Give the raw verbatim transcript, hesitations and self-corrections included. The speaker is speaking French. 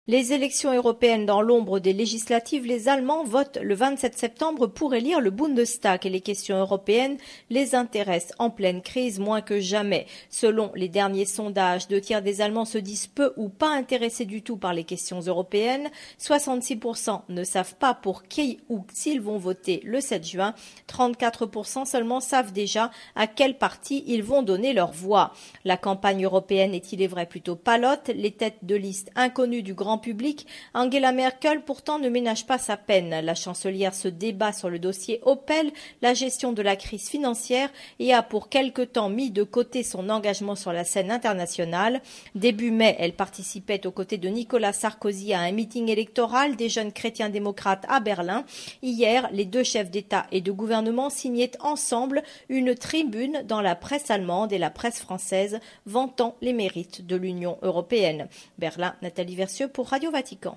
Les élections européennes dans l'ombre des législatives, les Allemands votent le vingt-sept septembre pour élire le Bundestag et les questions européennes les intéressent en pleine crise moins que jamais. Selon les derniers sondages, deux tiers des Allemands se disent peu ou pas intéressés du tout par les questions européennes. soixante-six pour cent ne savent pas pour qui ou s'ils vont voter le sept juin. trente-quatre pour cent seulement savent déjà à quel parti ils vont donner leur voix. La campagne européenne est, il est vrai, plutôt palote. Les têtes de liste inconnues du grand public, Angela Merkel pourtant ne ménage pas sa peine. La chancelière se débat sur le dossier Opel, la gestion de la crise financière et a pour quelque temps mis de côté son engagement sur la scène internationale. Début mai, elle participait aux côtés de Nicolas Sarkozy à un meeting électoral des jeunes chrétiens démocrates à Berlin. Hier, les deux chefs d'État et de gouvernement signaient ensemble une tribune dans la presse allemande et la presse française vantant les mérites de l'Union européenne. Berlin, Nathalie Versieux pour Radio Vatican.